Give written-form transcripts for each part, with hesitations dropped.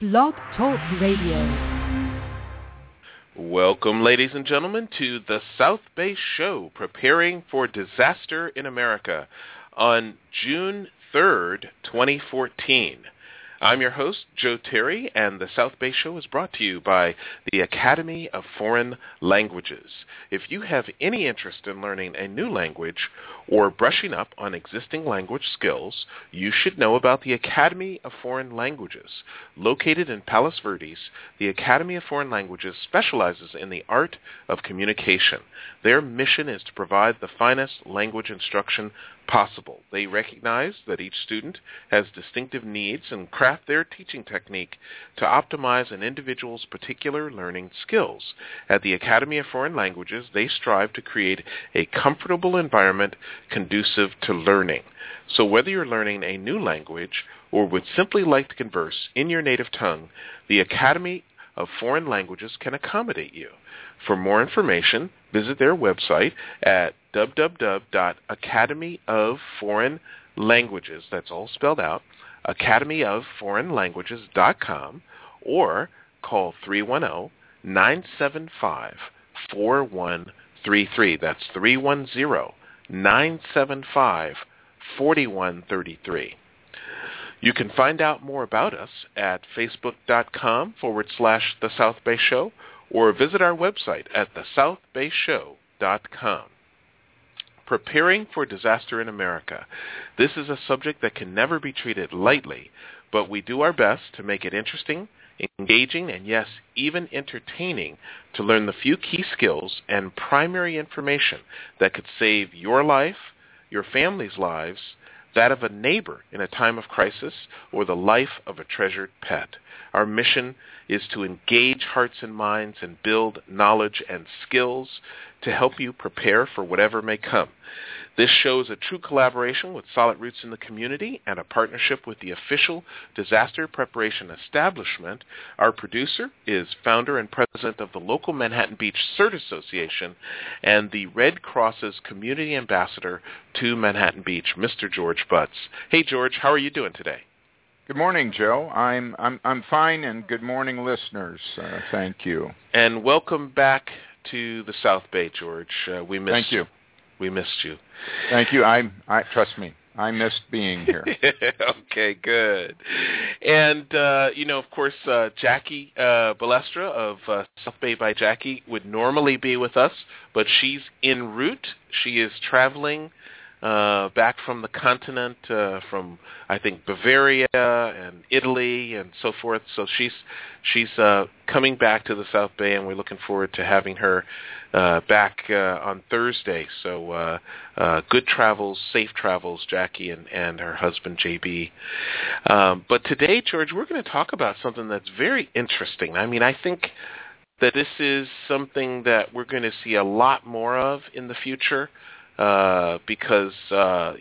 Blog Talk Radio. Welcome, ladies and gentlemen, to the South Bay Show, Preparing for Disaster in America, on June 3rd, 2014. I'm your host, Joe Terry, and the South Bay Show is brought to you by the Academy of Foreign Languages. If you have any interest in learning a new language or brushing up on existing language skills, you should know about the Academy of Foreign Languages. Located in Palos Verdes, the Academy of Foreign Languages specializes in the art of communication. Their mission is to provide the finest language instruction possible. They recognize that each student has distinctive needs and craft their teaching technique to optimize an individual's particular learning skills. At the Academy of Foreign Languages, they strive to create a comfortable environment conducive to learning. So whether you're learning a new language or would simply like to converse in your native tongue, the Academy of Foreign Languages can accommodate you. For more information, visit their website at www.academyofforeignlanguages, that's all spelled out, academyofforeignlanguages.com, or call 310-975-4133. That's 310-975-4133. You can find out more about us at facebook.com/The South Bay Show, or visit our website at thesouthbayshow.com. Preparing for disaster in America. This is a subject that can never be treated lightly, but we do our best to make it interesting, engaging, and yes, even entertaining to learn the few key skills and primary information that could save your life, your family's lives, that of a neighbor in a time of crisis, or the life of a treasured pet. Our mission is to engage hearts and minds and build knowledge and skills to help you prepare for whatever may come. This show is a true collaboration with Solid Roots in the community and a partnership with the official disaster preparation establishment. Our producer is founder and president of the local Manhattan Beach CERT Association and the Red Cross's community ambassador to Manhattan Beach, Mr. George Butts. Hey, George, how are you doing today? Good morning, Joe. I'm fine, and good morning, listeners. Thank you. And welcome back to the South Bay, George. We missed Thank you. We missed you. Thank you. I trust me. I missed being here. Okay, good. And, of course, Jackie Balestra of South Bay by Jackie would normally be with us, but she's en route. She is traveling back from the continent, from, I think, Bavaria and Italy and so forth. So she's coming back to the South Bay, and we're looking forward to having her back on Thursday. So good travels, safe travels, Jackie and her husband, JB. But today, George, we're going to talk about something that's very interesting. I mean, I think that this is something that we're going to see a lot more of in the future. Because I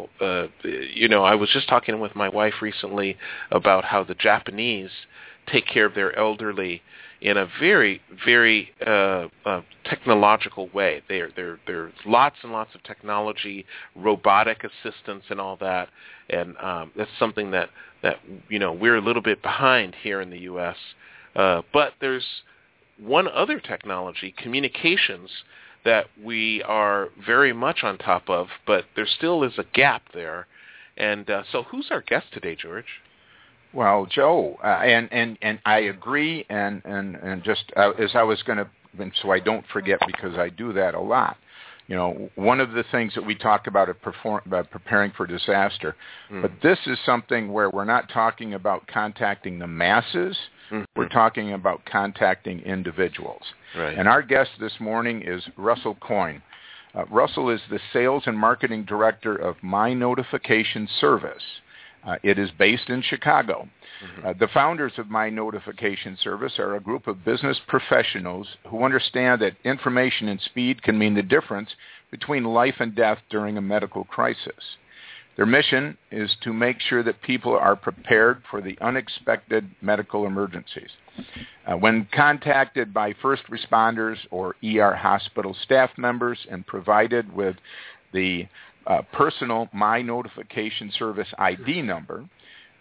was just talking with my wife recently about how the Japanese take care of their elderly in a very, very technological way. There's lots and lots of technology, robotic assistance, and all that, and that's something that we're a little bit behind here in the U.S. But there's one other technology, communications, that we are very much on top of, but there still is a gap there. And so who's our guest today, George? Well, Joe, and I agree, and just as I was going to, so I don't forget, because I do that a lot. One of the things that we talk about about preparing for disaster, but this is something where we're not talking about contacting the masses, we're talking about contacting individuals. Right. And our guest this morning is Russell Coyne. Russell is the Sales and Marketing Director of My Notification Service. It is based in Chicago. The founders of My Notification Service are a group of business professionals who understand that information and speed can mean the difference between life and death during a medical crisis. Their mission is to make sure that people are prepared for the unexpected medical emergencies. When contacted by first responders or ER hospital staff members and provided with the personal My Notification Service ID number,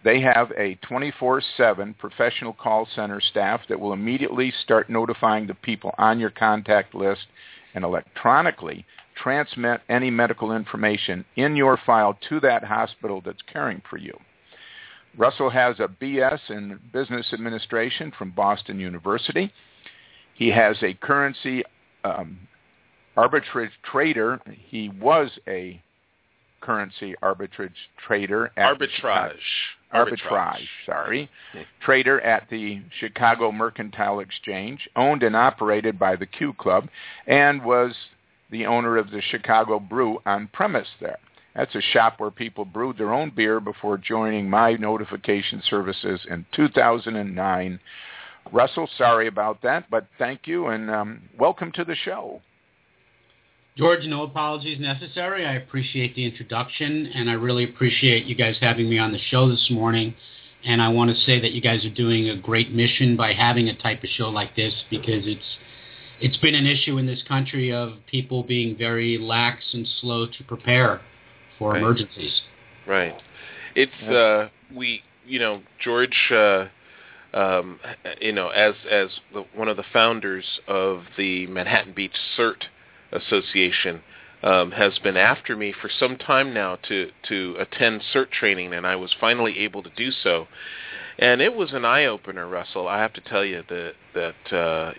They have a 24/7 professional call center staff that will immediately start notifying the people on your contact list and electronically transmit any medical information in your file to that hospital that's caring for you. Russell has a BS in Business Administration from Boston University. He has a currency arbitrage trader. He was a currency arbitrage trader at trader at the Chicago Mercantile Exchange, owned and operated by the Q Club, and was the owner of the Chicago Brew on premise there. That's a shop where people brewed their own beer before joining My Notification Services in 2009. Russell, sorry about that, but thank you, and welcome to the show. George, no apologies necessary. I appreciate the introduction, and I really appreciate you guys having me on the show this morning. And I want to say that you guys are doing a great mission by having a type of show like this, because it's been an issue in this country of people being very lax and slow to prepare for emergencies. Right. It's George, as one of the founders of the Manhattan Beach CERT Association, has been after me for some time now to attend CERT training, and I was finally able to do so. And it was an eye-opener, Russell. I have to tell you that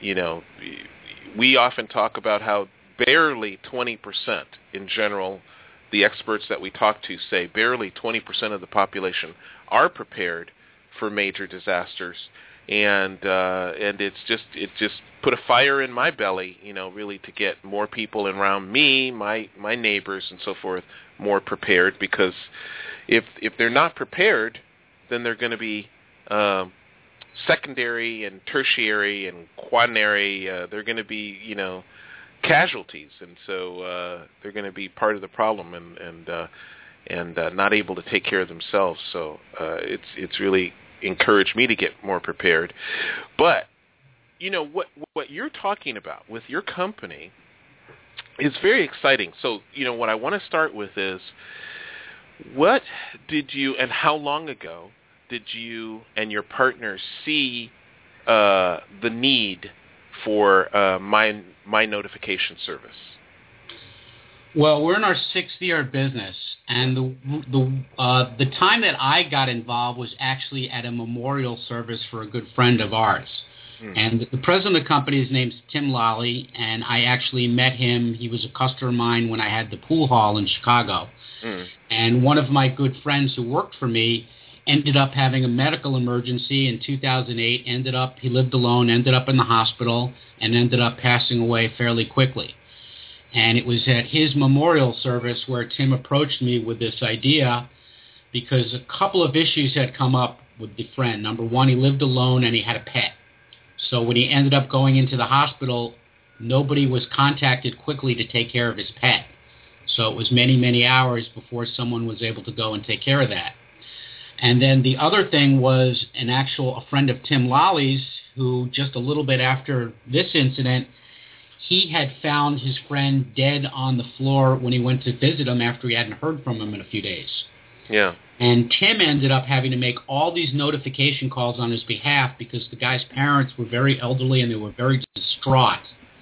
we often talk about how barely 20% in general, the experts that we talk to say barely 20% of the population are prepared for major disasters. And it just put a fire in my belly, really to get more people around me, my neighbors and so forth, more prepared, because if they're not prepared, then they're going to be secondary and tertiary and quaternary. They're going to be, casualties, and so they're going to be part of the problem and not able to take care of themselves. So it's really encouraged me to get more prepared. But what you're talking about with your company is very exciting. So what I want to start with is, what did you and how long ago did you and your partners see the need for my notification service? Well, we're in our 6th year of business, and the time that I got involved was actually at a memorial service for a good friend of ours. And the president of the company, his name's Tim Lally, and I actually met him. He was a customer of mine when I had the pool hall in Chicago. And one of my good friends who worked for me ended up having a medical emergency in 2008, he lived alone, ended up in the hospital, and ended up passing away fairly quickly. And it was at his memorial service where Tim approached me with this idea, because a couple of issues had come up with the friend. Number one, he lived alone and he had a pet. So when he ended up going into the hospital, nobody was contacted quickly to take care of his pet. So it was many, many hours before someone was able to go and take care of that. And then the other thing was a friend of Tim Lally's, who just a little bit after this incident, he had found his friend dead on the floor when he went to visit him after he hadn't heard from him in a few days. Yeah. And Tim ended up having to make all these notification calls on his behalf because the guy's parents were very elderly and they were very distraught.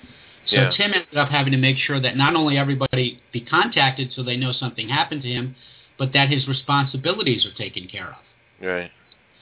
So Tim ended up having to make sure that not only everybody be contacted so they know something happened to him, but that his responsibilities are taken care of. Right.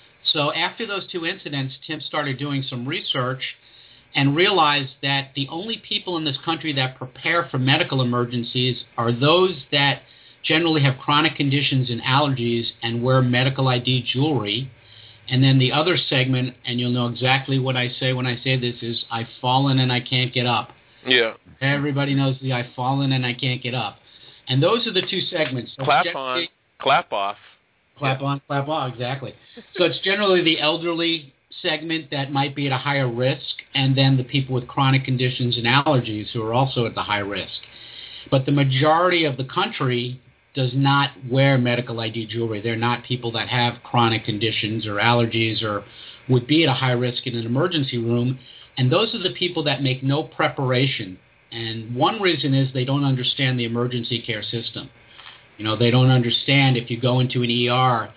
So after those two incidents, Tim started doing some research and realized that the only people in this country that prepare for medical emergencies are those that generally have chronic conditions and allergies and wear medical ID jewelry. And then the other segment, and you'll know exactly what I say when I say this, is I've fallen and I can't get up. Yeah. Everybody knows the I've fallen and I can't get up. And those are the two segments. So clap on, clap off. Clap on, clap off, exactly. So it's generally the elderly segment that might be at a higher risk, and then the people with chronic conditions and allergies who are also at the high risk. But the majority of the country does not wear medical ID jewelry. They're not people that have chronic conditions or allergies or would be at a high risk in an emergency room, and those are the people that make no preparation. And one reason is they don't understand the emergency care system. They don't understand if you go into an ER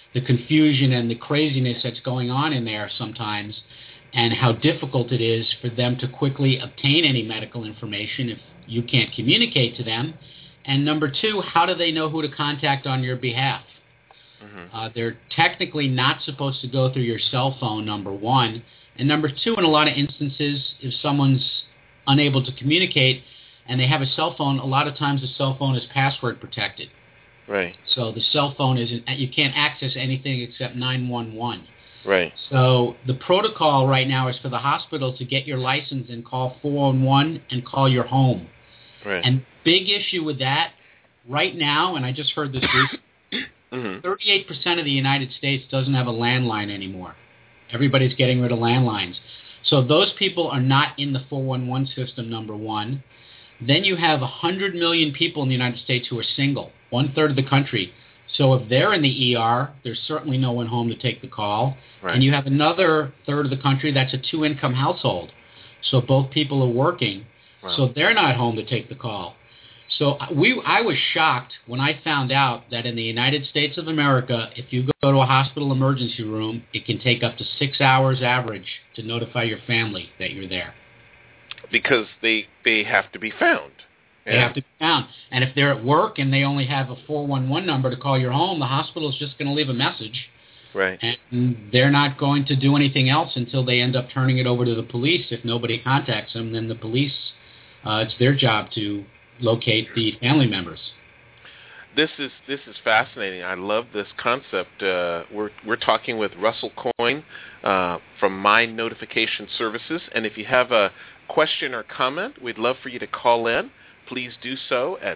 the confusion and the craziness that's going on in there sometimes, and how difficult it is for them to quickly obtain any medical information if you can't communicate to them. And number two, how do they know who to contact on your behalf? They're technically not supposed to go through your cell phone, number one. And number two, in a lot of instances, if someone's unable to communicate and they have a cell phone, a lot of times the cell phone is password protected. Right. So the cell phone you can't access anything except 911. Right. So the protocol right now is for the hospital to get your license and call 411 and call your home. Right. And big issue with that right now, and I just heard this recently, 38% of the United States doesn't have a landline anymore. Everybody's getting rid of landlines. So those people are not in the 411 system, number one. Then you have 100 million people in the United States who are single, one-third of the country. So if they're in the ER, there's certainly no one home to take the call. Right. And you have another third of the country that's a two-income household. So both people are working. Wow. So they're not home to take the call. So I was shocked when I found out that in the United States of America, if you go to a hospital emergency room, it can take up to 6 hours average to notify your family that you're there. Because they have to be found. They have to be found. And if they're at work and they only have a 411 number to call your home, the hospital is just going to leave a message. Right. And they're not going to do anything else until they end up turning it over to the police. If nobody contacts them, then the police, it's their job to locate the family members. This is fascinating. I love this concept. We're talking with Russell Coyne from My Notification Services, and if you have a question or comment, we'd love for you to call in. Please do so at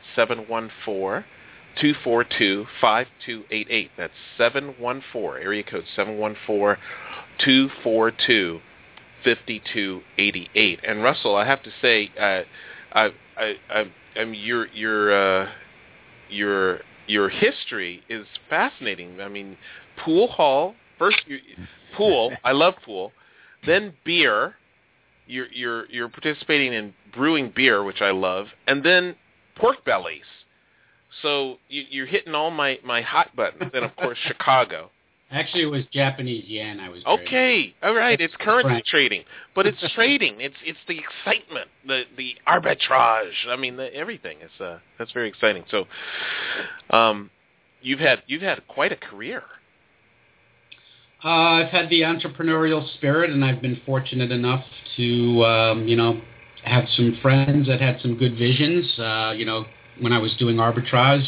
714-242-5288. That's 714, area code 714-242-5288. And Russell, I have to say, your history is fascinating. I mean, pool hall first. Pool. I love pool. Then beer. You're participating in brewing beer, which I love, and then pork bellies. So you're hitting all my hot buttons. Then of course Chicago. Actually, it was Japanese yen I was trading. Okay, all right. It's currency trading, but it's trading. It's the excitement, the arbitrage. I mean, everything. That's very exciting. So, you've had quite a career. I've had the entrepreneurial spirit, and I've been fortunate enough to have some friends that had some good visions. When I was doing arbitrage.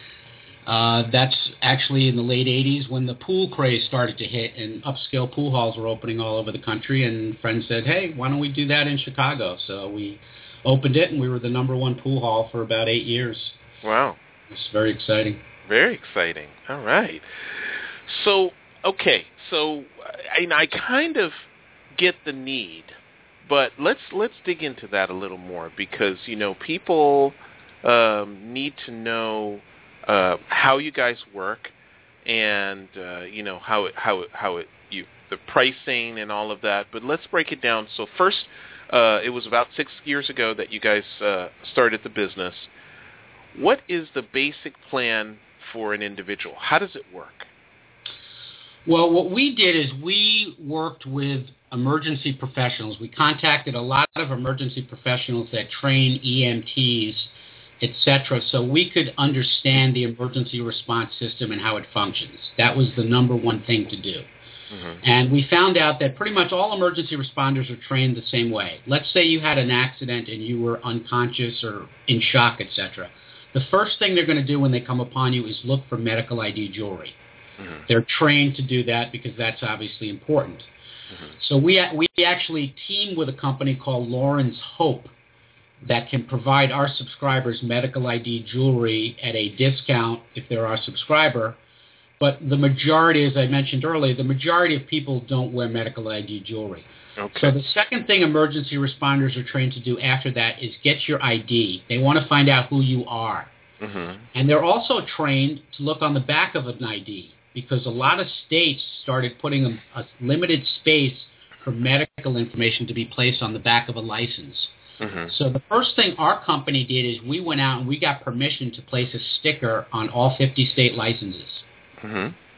That's actually in the late 80s when the pool craze started to hit and upscale pool halls were opening all over the country, and friends said, hey, why don't we do that in Chicago? So we opened it, and we were the number one pool hall for about 8 years. Wow. It was very exciting. Very exciting. All right. So, okay. So I kind of get the need, but let's dig into that a little more because, people need to know how you guys work, and how the pricing and all of that. But let's break it down. So first, it was about 6 years ago that you guys started the business. What is the basic plan for an individual? How does it work? Well, what we did is we worked with emergency professionals. We contacted a lot of emergency professionals that train EMTs, etc., so we could understand the emergency response system and how it functions. That was the number one thing to do. Mm-hmm. And we found out that pretty much all emergency responders are trained the same way. Let's say you had an accident and you were unconscious or in shock, etc. The first thing they're going to do when they come upon you is look for medical ID jewelry. Mm-hmm. They're trained to do that because that's obviously important. Mm-hmm. So we actually teamed with a company called Lauren's Hope that can provide our subscribers medical ID jewelry at a discount if they're our subscriber. But the majority, as I mentioned earlier, the majority of people don't wear medical ID jewelry. Okay. So the second thing emergency responders are trained to do after that is get your ID. They want to find out who you are. Mm-hmm. And they're also trained to look on the back of an ID because a lot of states started putting a limited space for medical information to be placed on the back of a license. Mm-hmm. So the first thing our company did is we went out and we got permission to place a sticker on all 50 state licenses. Mm-hmm.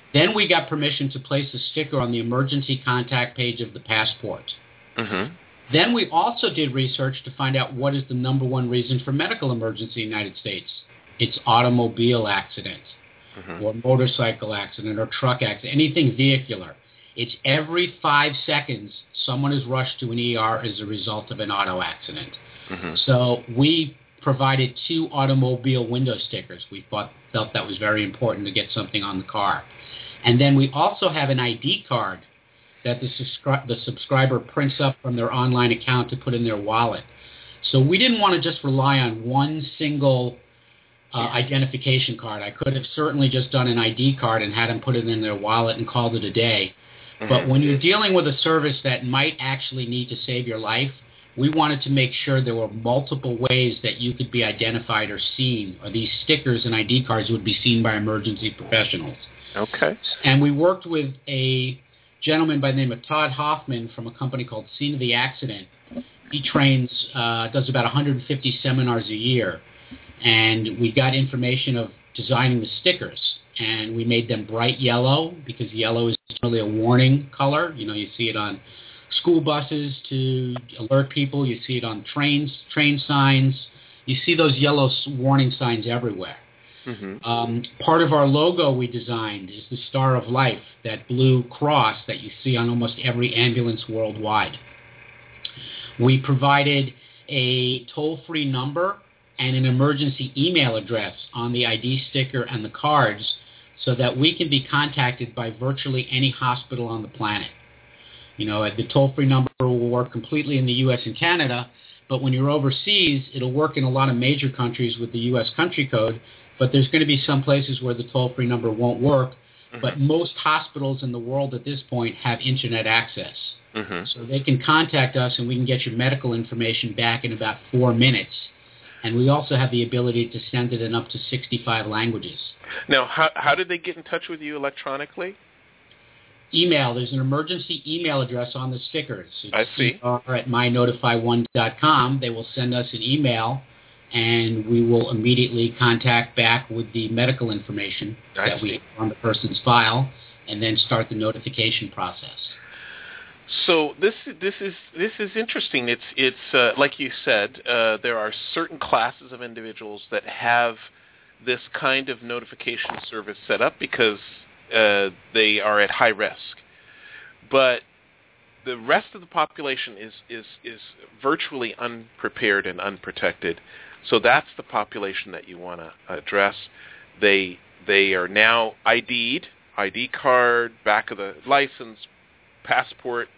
Then we got permission to place a sticker on the emergency contact page of the passport. Mm-hmm. Then we also did research to find out what is the number one reason for medical emergency in the United States. It's automobile accident, or motorcycle accident, or truck accident, anything vehicular. It's every 5 seconds someone is rushed to an ER as a result of an auto accident. Mm-hmm. So we provided 2 automobile window stickers. We felt that was very important to get something on the car. And then we also have an ID card that the subscriber prints up from their online account to put in their wallet. So we didn't want to just rely on one single identification card. I could have certainly just done an ID card and had them put it in their wallet and called it a day. Mm-hmm. But when you're dealing with a service that might actually need to save your life, we wanted to make sure there were multiple ways that you could be identified or seen, or these stickers and ID cards would be seen by emergency professionals. Okay. And we worked with a gentleman by the name of Todd Hoffman from a company called Scene of the Accident. He trains, does about 150 seminars a year. And we got information of designing the stickers. And we made them bright yellow, because yellow is really a warning color. You know, you see it on school buses to alert people. You see it on train signs. You see those yellow warning signs everywhere. Mm-hmm. Part of our logo we designed is the Star of Life, that blue cross that you see on almost every ambulance worldwide. We provided a toll-free number and an emergency email address on the ID sticker and the cards so that we can be contacted by virtually any hospital on the planet. You know, the toll-free number will work completely in the U.S. and Canada, but when you're overseas, it'll work in a lot of major countries with the U.S. country code, but there's going to be some places where the toll-free number won't work. Mm-hmm. But most hospitals in the world at this point have internet access. Mm-hmm. So they can contact us and we can get your medical information back in about 4 minutes. And we also have the ability to send it in up to 65 languages. Now, how did they get in touch with you electronically? Email. There's an emergency email address on the stickers. It's I see. at mynotify1.com. They will send us an email, and we will immediately contact back with the medical information that we have on the person's file, and then start the notification process. So this is interesting. It's like you said, there are certain classes of individuals that have this kind of notification service set up because they are at high risk, but the rest of the population is virtually unprepared and unprotected. So that's the population that you want to address. They are now ID'd, ID card, back of the license, passport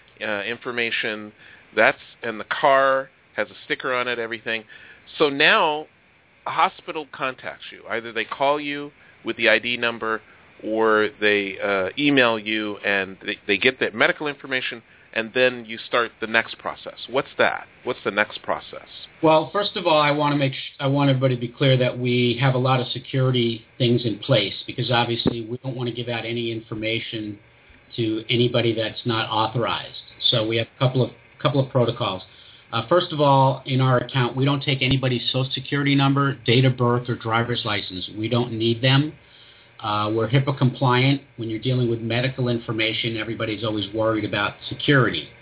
information. And the car has a sticker on it, everything. So now a hospital contacts you. Either they call you with the ID number, or they email you and they get that medical information, and then you start the next process. What's that? What's the next process? Well, first of all, I want everybody to be clear that we have a lot of security things in place, because obviously we don't want to give out any information to anybody that's not authorized. So we have a couple of protocols. First of all, in our account, we don't take anybody's social security number, date of birth, or driver's license. We don't need them. We're HIPAA compliant. When you're dealing with medical information, everybody's always worried about security.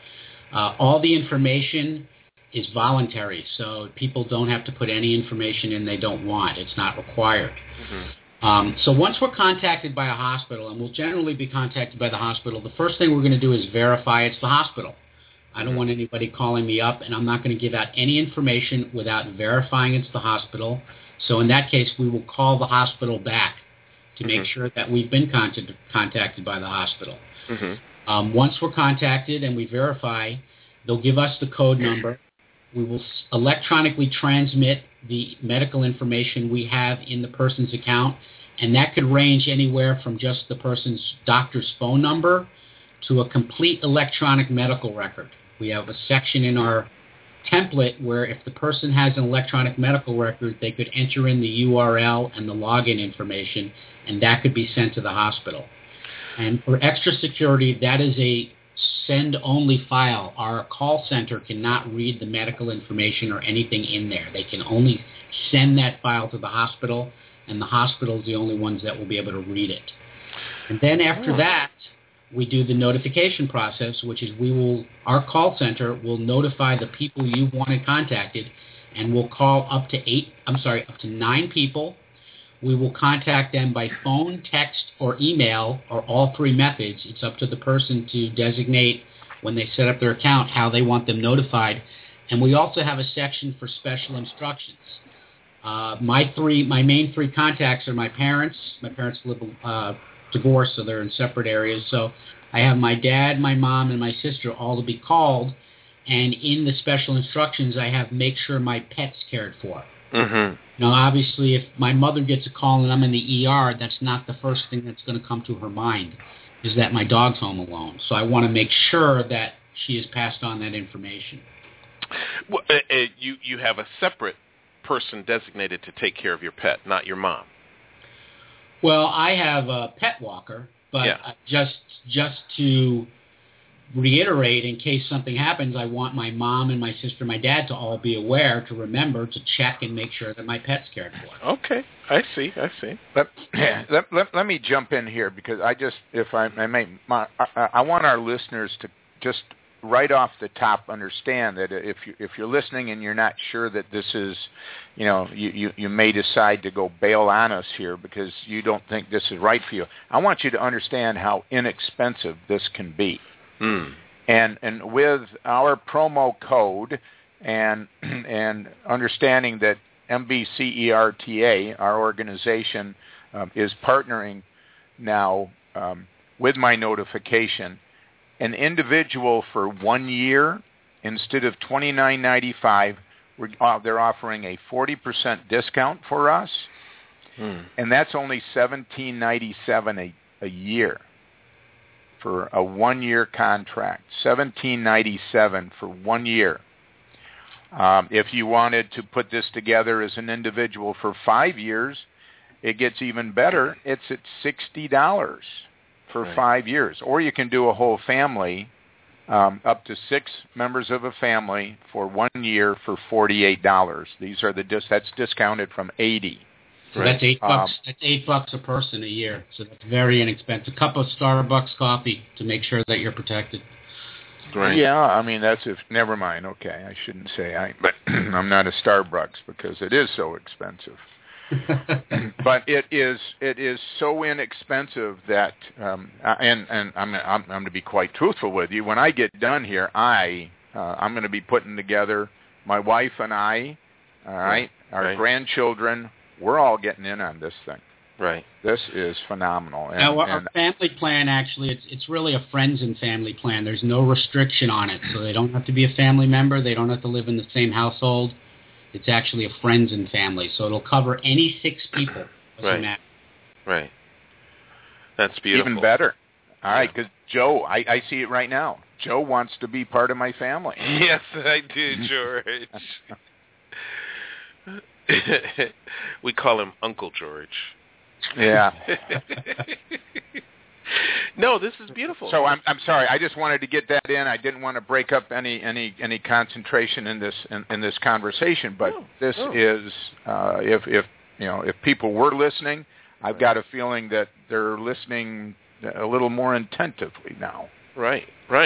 All the information is voluntary, so people don't have to put any information in they don't want. It's not required. Mm-hmm. So once we're contacted by a hospital, and we'll generally be contacted by the hospital, the first thing we're going to do is verify it's the hospital. I don't want anybody calling me up, and I'm not going to give out any information without verifying it's the hospital. So in that case, we will call the hospital back to make sure that we've been contacted by the hospital. Mm-hmm. Once we're contacted and we verify, they'll give us the code number. We will electronically transmit the medical information we have in the person's account, and that could range anywhere from just the person's doctor's phone number to a complete electronic medical record. We have a section in our template where if the person has an electronic medical record, they could enter in the URL and the login information, and that could be sent to the hospital. And for extra security, that is a send-only file. Our call center cannot read the medical information or anything in there. They can only send that file to the hospital, and the hospital is the only ones that will be able to read it. And then after that, we do the notification process, which is our call center will notify the people you wanted contacted, and we'll call up to 9 people. We will contact them by phone, text, or email, or all 3 methods. It's up to the person to designate when they set up their account how they want them notified. And we also have a section for special instructions. My main 3 contacts are my parents. My parents live divorced, so they're in separate areas. So I have my dad, my mom, and my sister all to be called. And in the special instructions, I have make sure my pet's cared for. Mm-hmm. Now, obviously, if my mother gets a call and I'm in the ER, that's not the first thing that's going to come to her mind, is that my dog's home alone. So I want to make sure that she has passed on that information. Well, you have a separate person designated to take care of your pet, not your mom. Well, I have a pet walker, but just to reiterate, in case something happens, I want my mom and my sister and my dad to all be aware, to remember to check and make sure that my pet's cared for. Okay, I see. Let me jump in here, because if I may, I want our listeners to just right off the top understand that if you're listening and you're not sure that this is, you may decide to go bail on us here because you don't think this is right for you. I want you to understand how inexpensive this can be. And with our promo code and understanding that MBCERTA, our organization, is partnering now with My Notification, an individual for 1 year, instead of $29.95, they're offering a 40% discount for us, and that's only $17.97 a year for a 1-year contract. $17.97 for 1 year. If you wanted to put this together as an individual for 5 years, it gets even better. It's at $60 for 5 years. Or you can do a whole family, up to 6 members of a family for 1 year for $48. These are that's discounted from $80. So that's $8. That's $8 a person a year. So that's very inexpensive. A cup of Starbucks coffee to make sure that you're protected. Right. Yeah, I mean never mind. Okay, I shouldn't say but I'm not a Starbucks because it is so expensive. But it is so inexpensive that and I'm going to be quite truthful with you. When I get done here, I'm going to be putting together, my wife and I, our grandchildren. We're all getting in on this thing. Right. This is phenomenal. Now, our family plan, actually, it's really a friends and family plan. There's no restriction on it, so they don't have to be a family member. They don't have to live in the same household. It's actually a friends and family, so it'll cover any 6 people. Doesn't matter. Right. That's beautiful. Even better. All right, because Joe, I see it right now. Joe wants to be part of my family. Yes, I do, George. We call him Uncle George. Yeah. No, this is beautiful. So I'm sorry. I just wanted to get that in. I didn't want to break up any concentration in this conversation. But this is if people were listening, I've got a feeling that they're listening a little more attentively now. Right.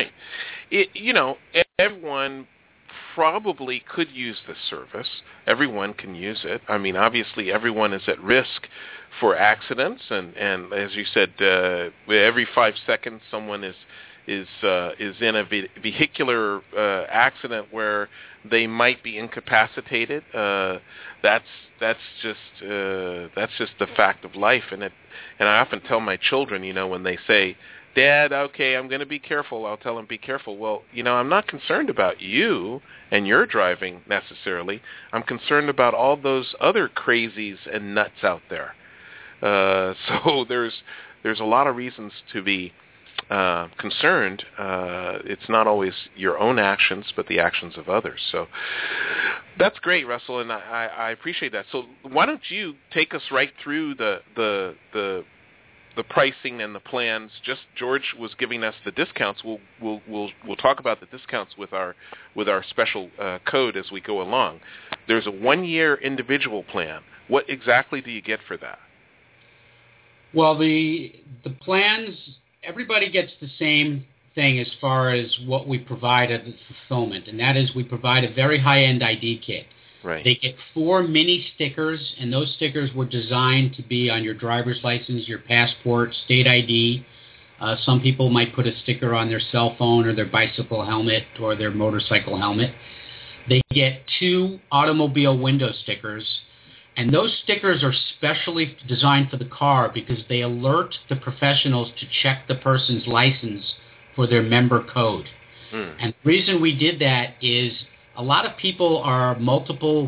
Everyone probably could use this service. Everyone can use it. I mean, obviously, everyone is at risk for accidents, and as you said, every 5 seconds, someone is in a vehicular accident where they might be incapacitated. That's just the fact of life, and I often tell my children, when they say, "Dad, okay, I'm going to be careful," I'll tell them, "Be careful." Well, I'm not concerned about you and your driving necessarily. I'm concerned about all those other crazies and nuts out there. So there's a lot of reasons to be concerned. It's not always your own actions, but the actions of others. So that's great, Russell, and I appreciate that. So why don't you take us right through the pricing and the plans? Just George was giving us the discounts. We'll talk about the discounts with our special code as we go along. There's a 1-year individual plan. What exactly do you get for that? Well, the plans, everybody gets the same thing as far as what we provide as fulfillment, and that is we provide a very high-end ID kit. Right. They get 4 mini stickers, and those stickers were designed to be on your driver's license, your passport, state ID. Some people might put a sticker on their cell phone or their bicycle helmet or their motorcycle helmet. They get 2 automobile window stickers, and those stickers are specially designed for the car because they alert the professionals to check the person's license for their member code. And the reason we did that is a lot of people are multiple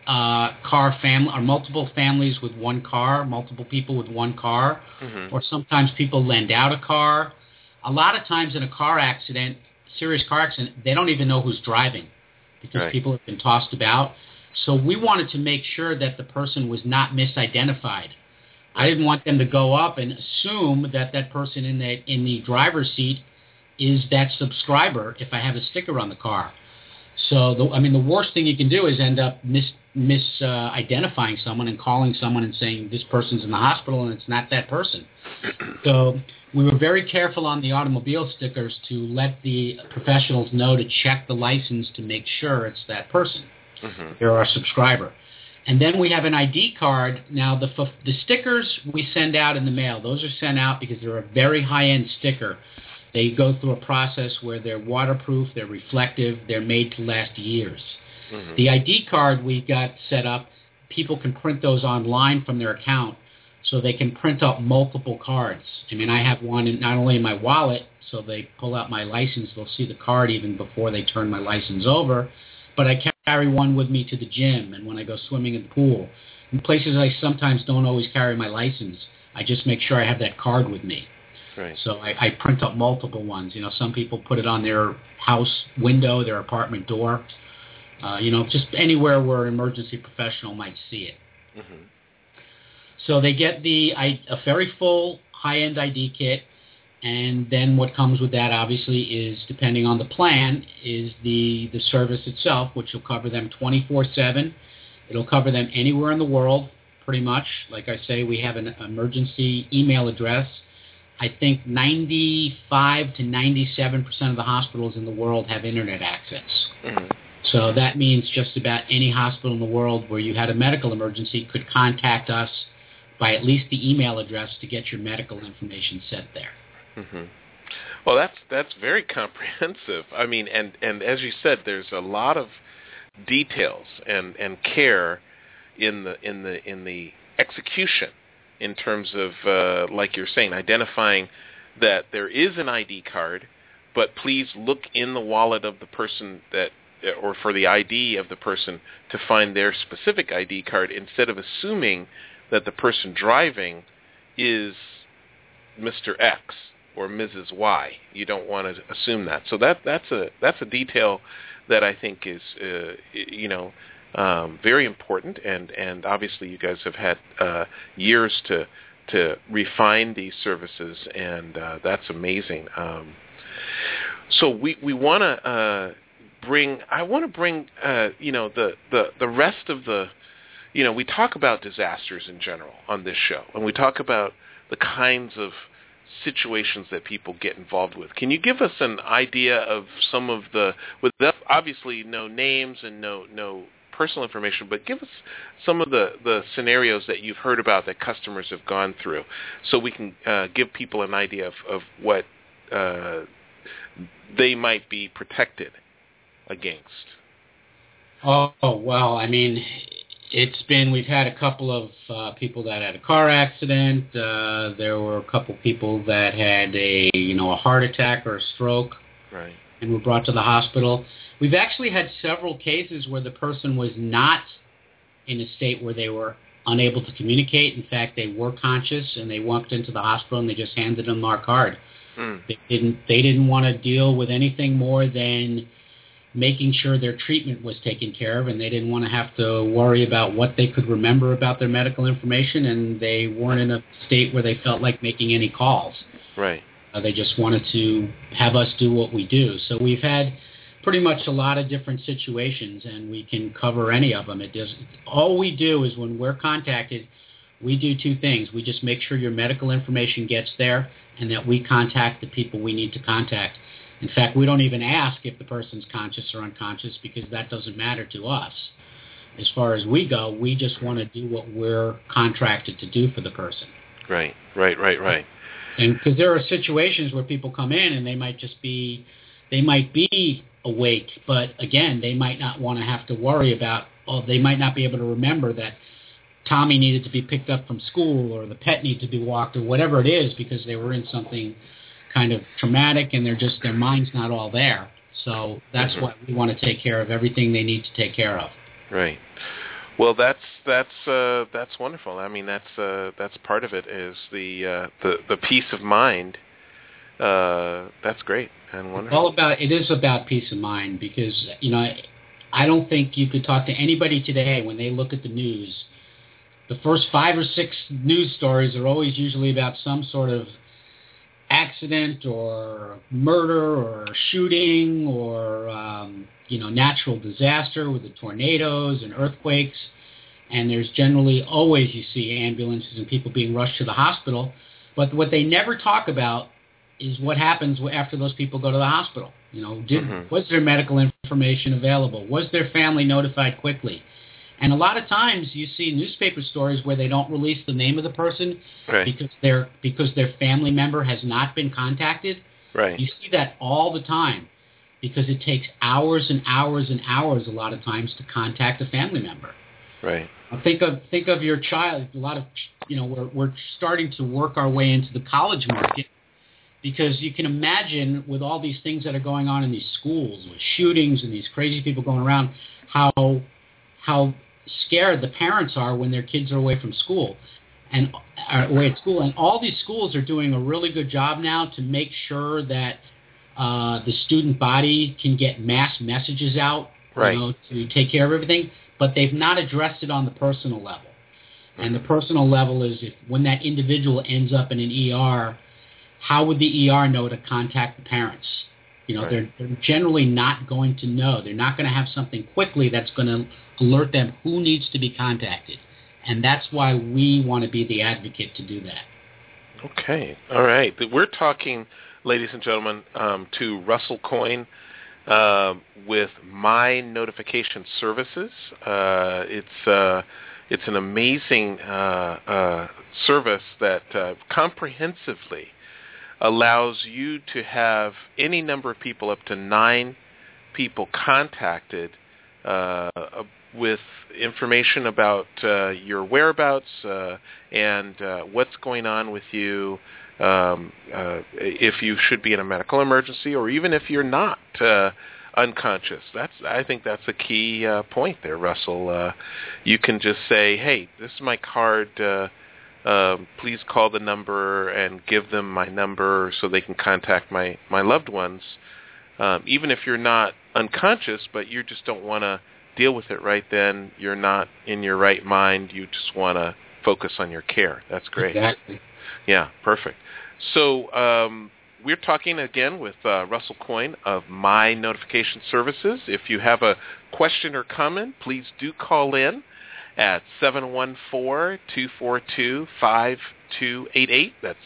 families with one car, multiple people with one car, or sometimes people lend out a car. A lot of times in a car accident, serious car accident, they don't even know who's driving because people have been tossed about. So we wanted to make sure that the person was not misidentified. I didn't want them to go up and assume that that person in the driver's seat is that subscriber if I have a sticker on the car. So, the worst thing you can do is end up misidentifying someone and calling someone and saying this person's in the hospital and it's not that person. So we were very careful on the automobile stickers to let the professionals know to check the license to make sure it's that person. They're our subscriber. And then we have an ID card. Now, the stickers we send out in the mail, those are sent out because they're a very high-end sticker. They go through a process where they're waterproof, they're reflective, they're made to last years. The ID card we got set up, people can print those online from their account, so they can print out multiple cards. I have one not only in my wallet, so they pull out my license, they'll see the card even before they turn my license over, but I carry one with me to the gym and when I go swimming in the pool. In places I sometimes don't always carry my license, I just make sure I have that card with me. Right. So I print up multiple ones. Some people put it on their house window, their apartment door, just anywhere where an emergency professional might see it. So they get a very full high-end ID kit, and then what comes with that, obviously, is, depending on the plan, is the service itself, which will cover them 24/7. It'll cover them anywhere in the world, pretty much. Like I say, we have an emergency email address. I think 95 to 97% of the hospitals in the world have internet access. So that means just about any hospital in the world where you had a medical emergency could contact us by at least the email address to get your medical information sent there. Well, that's very comprehensive. And as you said, there's a lot of details and care in the execution, in terms of, like you're saying, identifying that there is an ID card, but please look in the wallet of the person or for the ID of the person to find their specific ID card, instead of assuming that the person driving is Mr. X or Mrs. Y. You don't want to assume that. So that's a detail that I think is very important, and obviously you guys have had years to refine these services, and that's amazing. So we want to bring the rest of the, we talk about disasters in general on this show, and we talk about the kinds of situations that people get involved with. Can you give us an idea of some of with obviously no names and no personal information, but give us some of the scenarios that you've heard about that customers have gone through, so we can give people an idea of what they might be protected against. Oh, well, we've had a couple of people that had a car accident. There were a couple people that had a heart attack or a stroke. Right. And were brought to the hospital. We've actually had several cases where the person was not in a state where they were unable to communicate. In fact, they were conscious, and they walked into the hospital, and they just handed them our card. They didn't want to deal with anything more than making sure their treatment was taken care of, and they didn't want to have to worry about what they could remember about their medical information, and they weren't in a state where they felt like making any calls. Right. They just wanted to have us do what we do. So we've had pretty much a lot of different situations, and we can cover any of them. All we do is when we're contacted, We do two things. We just make sure your medical information gets there and that we contact the people we need to contact. In fact, we don't even ask if the person's conscious or unconscious because that doesn't matter to us. As far as we go, we just want to do what we're contracted to do for the person. Right. And because there are situations where people come in and they might be awake, but again, they might not want to have to worry about, they might not be able to remember that Tommy needed to be picked up from school or the pet needed to be walked or whatever it is because they were in something kind of traumatic and their mind's not all there. So that's why we want to take care of everything they need to take care of. Right. Well, that's wonderful. I mean, that's part of it is the peace of mind. That's great and wonderful. It is about peace of mind because I don't think you could talk to anybody today when they look at the news. The first 5 or 6 news stories are always usually about some sort of accident or murder or shooting or natural disaster with the tornadoes and earthquakes, and there's generally always you see ambulances and people being rushed to the hospital, but what they never talk about is what happens after those people go to the hospital. Was their medical information available? Was their family notified quickly? And a lot of times you see newspaper stories where they don't release the name of the person because their family member has not been contacted. Right. You see that all the time because it takes hours and hours and hours a lot of times to contact a family member. Right. Think of your child. A lot of we're starting to work our way into the college market because you can imagine with all these things that are going on in these schools with shootings and these crazy people going around how scared the parents are when their kids are away from school and are away at school. And all these schools are doing a really good job now to make sure that the student body can get mass messages out, to take care of everything. But they've not addressed it on the personal level. And the personal level is when that individual ends up in an ER, how would the ER know to contact the parents? They're generally not going to know. They're not going to have something quickly that's going to alert them who needs to be contacted. And that's why we want to be the advocate to do that. Okay. All right. We're talking, ladies and gentlemen, to Russell Coyne with My Notification Services. It's an amazing service that comprehensively allows you to have any number of people, up to 9 people, contacted with information about your whereabouts and what's going on with you, if you should be in a medical emergency, or even if you're not unconscious. I think that's a key point there, Russell. You can just say, hey, this is my card. Please call the number and give them my number so they can contact my loved ones. Even if you're not unconscious, but you just don't want to deal with it right then, you're not in your right mind, you just want to focus on your care. That's great. Exactly. Yeah, perfect. So we're talking again with Russell Coyne of My Notification Services. If you have a question or comment, please do call in at 714-242-5288. That's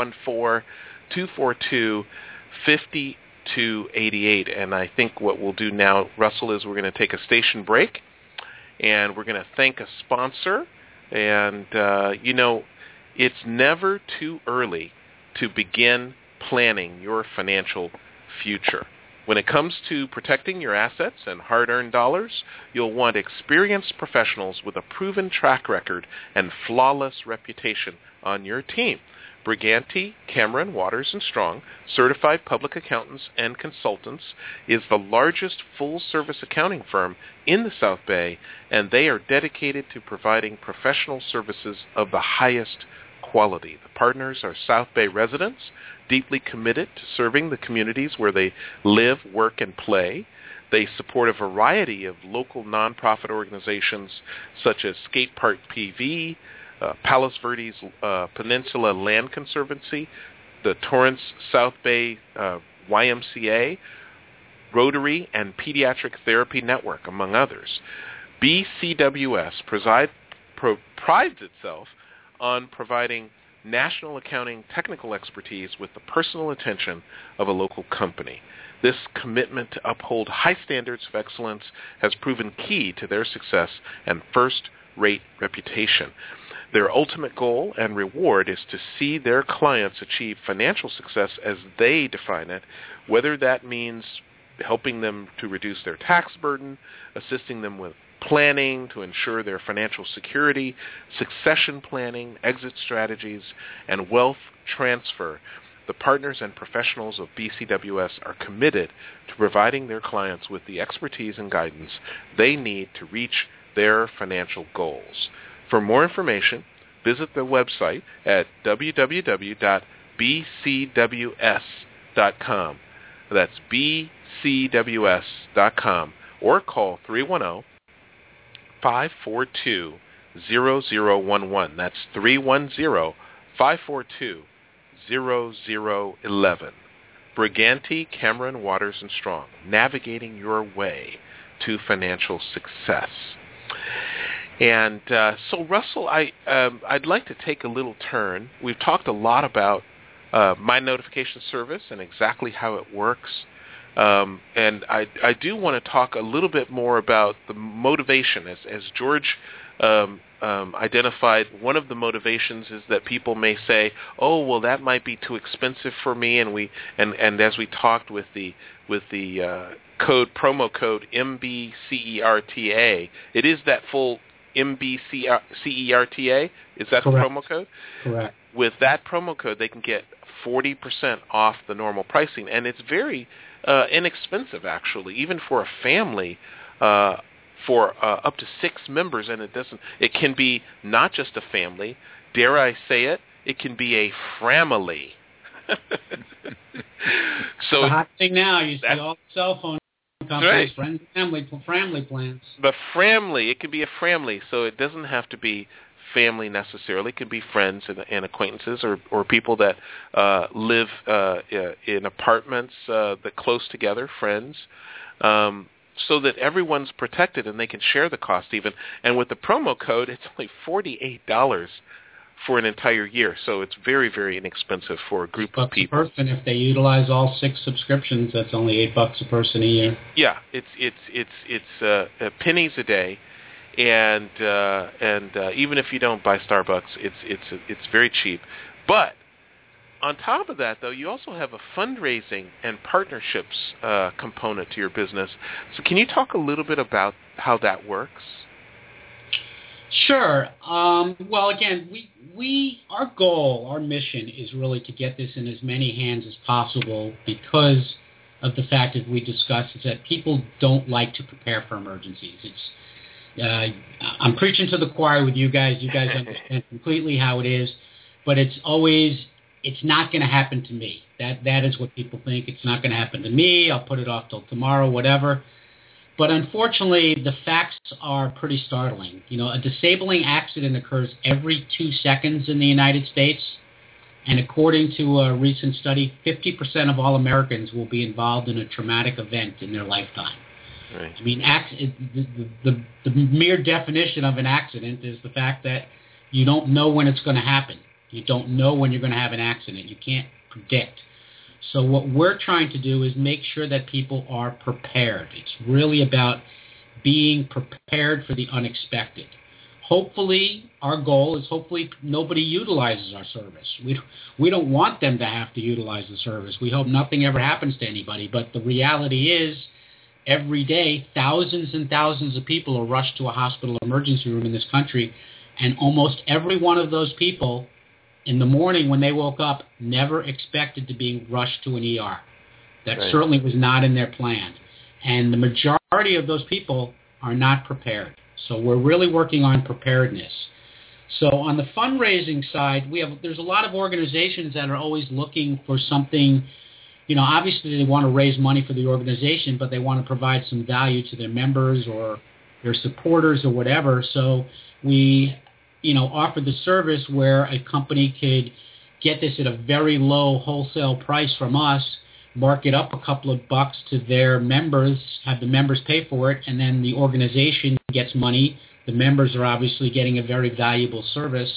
714-242-5288. And I think what we'll do now, Russell, is we're going to take a station break, and we're going to thank a sponsor. And, it's never too early to begin planning your financial future. When it comes to protecting your assets and hard-earned dollars, you'll want experienced professionals with a proven track record and flawless reputation on your team. Briganti, Cameron, Waters & Strong, certified public accountants and consultants, is the largest full-service accounting firm in the South Bay, and they are dedicated to providing professional services of the highest quality. The partners are South Bay residents, deeply committed to serving the communities where they live, work, and play. They support a variety of local nonprofit organizations such as Skate Park PV, Palos Verdes Peninsula Land Conservancy, the Torrance South Bay YMCA, Rotary, and Pediatric Therapy Network, among others. BCWS prides itself on providing national accounting technical expertise with the personal attention of a local company. This commitment to uphold high standards of excellence has proven key to their success and first-rate reputation. Their ultimate goal and reward is to see their clients achieve financial success as they define it, whether that means helping them to reduce their tax burden, assisting them with planning to ensure their financial security, succession planning, exit strategies, and wealth transfer. The partners and professionals of BCWS are committed to providing their clients with the expertise and guidance they need to reach their financial goals. For more information, visit the website at www.bcws.com. That's bcws.com, or call 310-542-0011. That's 310-542-0011. Briganti, Cameron, Waters & Strong, navigating your way to financial success. And so, Russell, I'd like to take a little turn. We've talked a lot about my notification service and exactly how it works. And I do want to talk a little bit more about the motivation. As George identified, one of the motivations is that people may say, "Oh, well, that might be too expensive for me." And as we talked with the promo code MBCERTA, it is that full MBCERTA. Is that Correct. The promo code? Correct. With that promo code, they can get 40% off the normal pricing, and it's very inexpensive, actually, even for a family, for up to 6 members. And it can be not just a family. Dare I say it? It can be a framily. So the hot thing now, you see all the cell phone companies, right. friends, family plans. The framily, it can be a framily, so it doesn't have to be family necessarily. It can be friends and acquaintances or people that live in apartments that close together, friends, so that everyone's protected and they can share the cost even. And with the promo code, it's only $48 for an entire year, so it's very, very inexpensive for a group of people. $8 a person. If they utilize all 6 subscriptions, that's only $8 a person a year. Yeah, it's pennies a day. And even if you don't buy Starbucks, it's very cheap. But on top of that, though, you also have a fundraising and partnerships component to your business. So can you talk a little bit about how that works? Sure. Well, again, our goal, our mission is really to get this in as many hands as possible because of the fact that we discussed is that people don't like to prepare for emergencies. I'm preaching to the choir with you guys. You guys understand completely how it is, but it's not going to happen to me. That is what people think. It's not going to happen to me. I'll put it off till tomorrow, whatever. But unfortunately, the facts are pretty startling. A disabling accident occurs every 2 seconds in the United States, and according to a recent study, 50% of all Americans will be involved in a traumatic event in their lifetime. Right. I mean, the mere definition of an accident is the fact that you don't know when it's going to happen. You don't know when you're going to have an accident. You can't predict. So what we're trying to do is make sure that people are prepared. It's really about being prepared for the unexpected. Hopefully, our goal is nobody utilizes our service. We don't want them to have to utilize the service. We hope nothing ever happens to anybody. But the reality is, every day, thousands and thousands of people are rushed to a hospital emergency room in this country, and almost every one of those people in the morning when they woke up never expected to be rushed to an ER. That right. certainly was not in their plan. And the majority of those people are not prepared. So we're really working on preparedness. So on the fundraising side, there's a lot of organizations that are always looking for something. Obviously they want to raise money for the organization, but they want to provide some value to their members or their supporters or whatever. So we offer the service where a company could get this at a very low wholesale price from us, mark it up a couple of bucks to their members, have the members pay for it, and then the organization gets money. The members are obviously getting a very valuable service,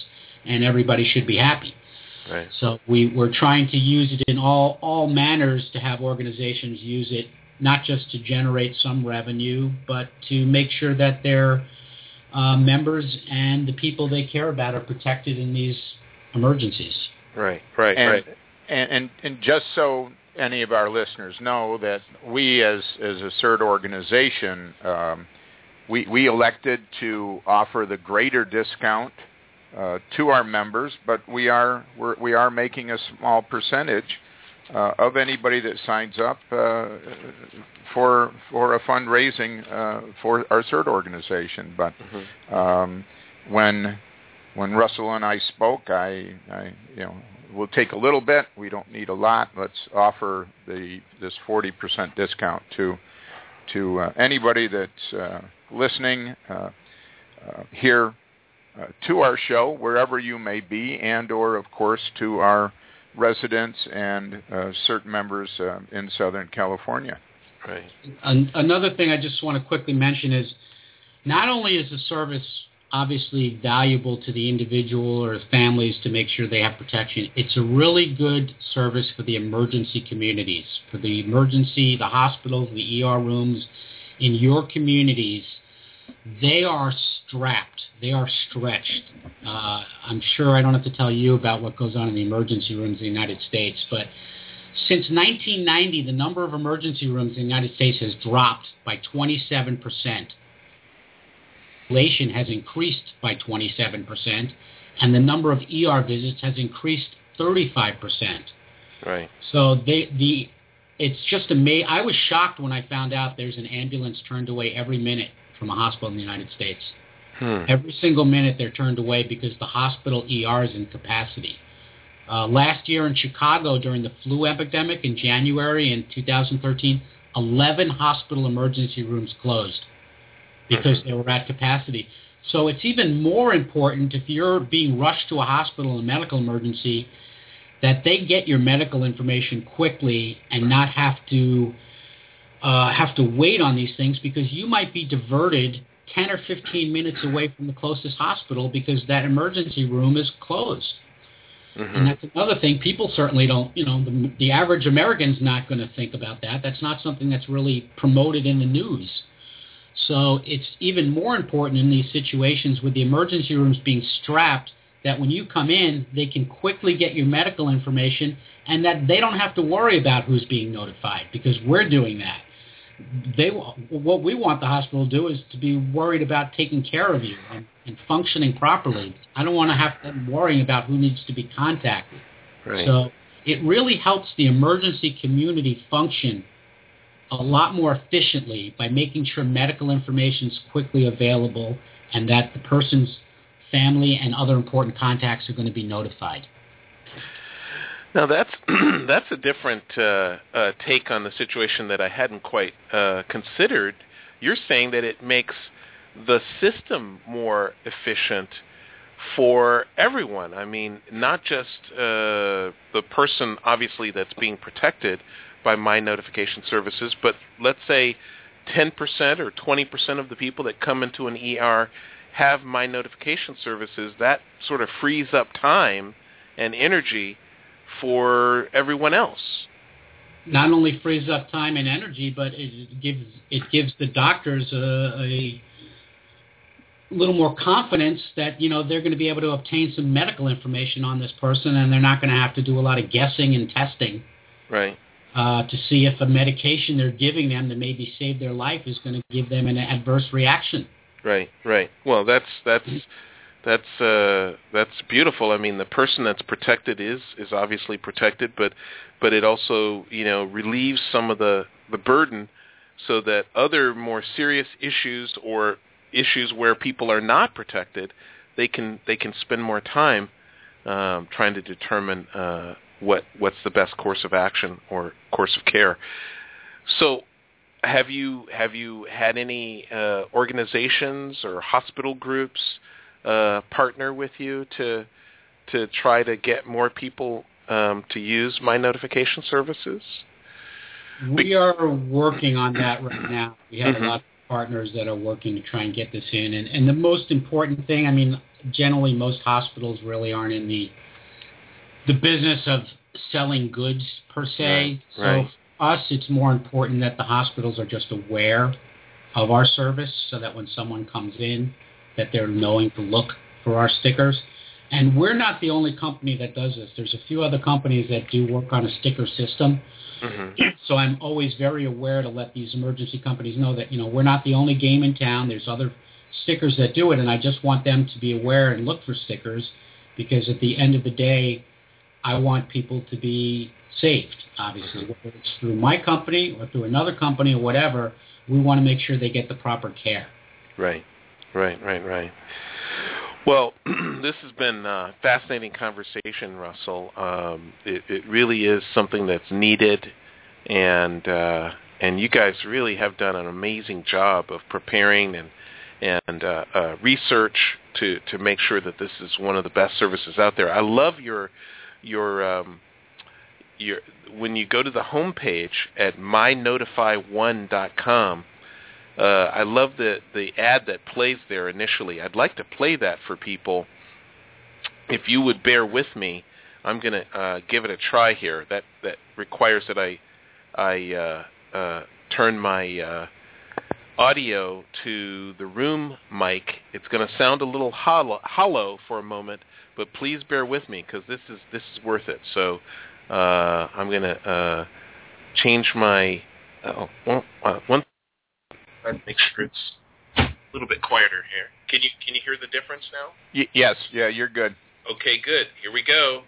and everybody should be happy. Right. So we're trying to use it in all manners to have organizations use it, not just to generate some revenue, but to make sure that their members and the people they care about are protected in these emergencies. Right. And just so any of our listeners know that we as a CERT organization, we elected to offer the greater discount to our members, but we are making a small percentage of anybody that signs up for a fundraising for our CERT organization. But when Russell and I spoke, I we'll take a little bit. We don't need a lot. Let's offer this 40% discount to anybody that's listening here to our show, wherever you may be, and or, of course, to our residents and CERT members in Southern California. Right. Another thing I just want to quickly mention is not only is the service obviously valuable to the individual or families to make sure they have protection, it's a really good service for the emergency communities, for the hospitals, the ER rooms in your communities. They are strapped. They are stretched. I'm sure I don't have to tell you about what goes on in the emergency rooms in the United States, but since 1990, the number of emergency rooms in the United States has dropped by 27%. Population has increased by 27%, and the number of ER visits has increased 35%. Right. So it's just amazing. I was shocked when I found out there's an ambulance turned away every minute from a hospital in the United States. Every single minute they're turned away because the hospital ER is in capacity. Last year in Chicago during the flu epidemic in January in 2013, 11 hospital emergency rooms closed because they were at capacity. So it's even more important if you're being rushed to a hospital in a medical emergency that they get your medical information quickly and not have to wait on these things, because you might be diverted 10 or 15 minutes away from the closest hospital because that emergency room is closed. And that's another thing. People certainly don't, the average American's not going to think about that. That's not something that's really promoted in the news. So it's even more important in these situations with the emergency rooms being strapped that when you come in, they can quickly get your medical information and that they don't have to worry about who's being notified, because we're doing that. What we want the hospital to do is to be worried about taking care of you and functioning properly. I don't want to have them worrying about who needs to be contacted. Right. So it really helps the emergency community function a lot more efficiently by making sure medical information is quickly available and that the person's family and other important contacts are going to be notified. Now that's a different take on the situation that I hadn't quite considered. You're saying that it makes the system more efficient for everyone. I mean, not just the person, obviously, that's being protected by My Notification Services, but let's say 10% or 20% of the people that come into an ER have My Notification Services. That sort of frees up time and energy for everyone else. Not only frees up time and energy, but it gives the doctors a little more confidence that they're going to be able to obtain some medical information on this person, and they're not going to have to do a lot of guessing and testing, right? To see if a medication they're giving them that maybe saved their life is going to give them an adverse reaction. Right. Well, that's beautiful. I mean, the person that's protected is obviously protected, but it also relieves some of the burden, so that other more serious issues or issues where people are not protected, they can spend more time trying to determine what's the best course of action or course of care. So have you had any organizations or hospital groups partner with you to try to get more people to use My Notification Services? We are working on that right now. We have a lot of partners that are working to try and get this in. And the most important thing, I mean, generally most hospitals really aren't in the business of selling goods per se. Right. So for us, it's more important that the hospitals are just aware of our service so that when someone comes in, that they're knowing to look for our stickers. And we're not the only company that does this. There's a few other companies that do work on a sticker system. Mm-hmm. So I'm always very aware to let these emergency companies know that, we're not the only game in town. There's other stickers that do it, and I just want them to be aware and look for stickers because at the end of the day, I want people to be saved, obviously. Whether it's through my company or through another company or whatever, we want to make sure they get the proper care. Right. Well, this has been a fascinating conversation, Russell. It really is something that's needed, and you guys really have done an amazing job of preparing and research to make sure that this is one of the best services out there. I love your when you go to the homepage at mynotify1.com. I love the ad that plays there initially. I'd like to play that for people. If you would bear with me, I'm going to give it a try here. That requires that I turn my audio to the room mic. It's going to sound a little hollow for a moment, but please bear with me because this is worth it. So I'm going to change my one. Make sure it's a little bit quieter here. Can you hear the difference now? Yes. Yeah, you're good. Okay, good. Here we go.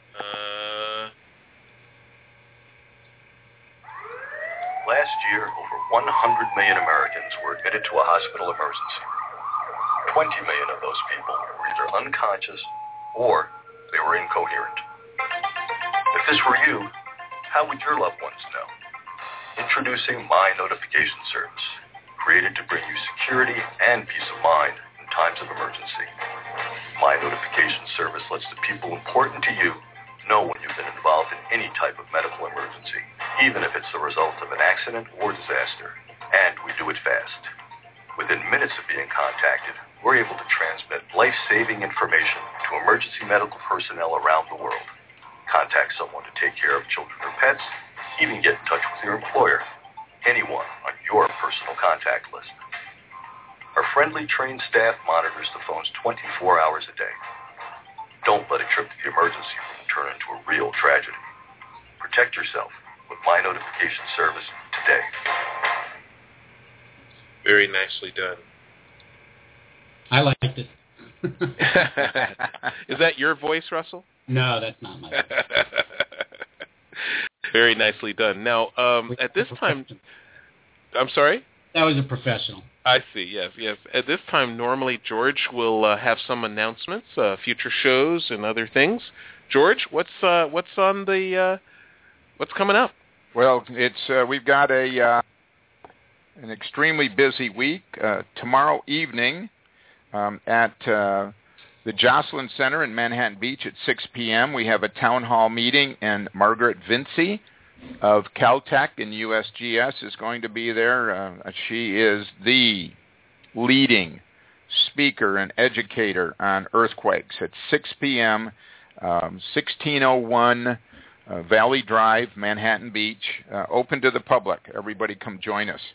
Last year, over 100 million Americans were admitted to a hospital emergency. 20 million of those people were either unconscious or they were incoherent. If this were you, how would your loved ones know? Introducing My Notification Service, created to bring you security and peace of mind in times of emergency. My Notification Service lets the people important to you know when you've been involved in any type of medical emergency, even if it's the result of an accident or disaster. And we do it fast. Within minutes of being contacted, we're able to transmit life-saving information to emergency medical personnel around the world. Contact someone to take care of children or pets, even get in touch with your employer, anyone on your personal contact list. Our friendly, trained staff monitors the phones 24 hours a day. Don't let a trip to the emergency room turn into a real tragedy. Protect yourself with My Notification Service today. Very nicely done. I liked it. Is that your voice, Russell? No, that's not my voice. Very nicely done. Now, at this time, I'm sorry? That was a professional. I see, yes. At this time, normally George will have some announcements, future shows and other things. George, what's on the what's coming up? Well, we've got an extremely busy week. Tomorrow evening at the Jocelyn Center in Manhattan Beach at 6 p.m., we have a town hall meeting, and Margaret Vinci of Caltech and USGS is going to be there. She is the leading speaker and educator on earthquakes at 6 p.m., 1601 Valley Drive, Manhattan Beach, open to the public. Everybody come join us.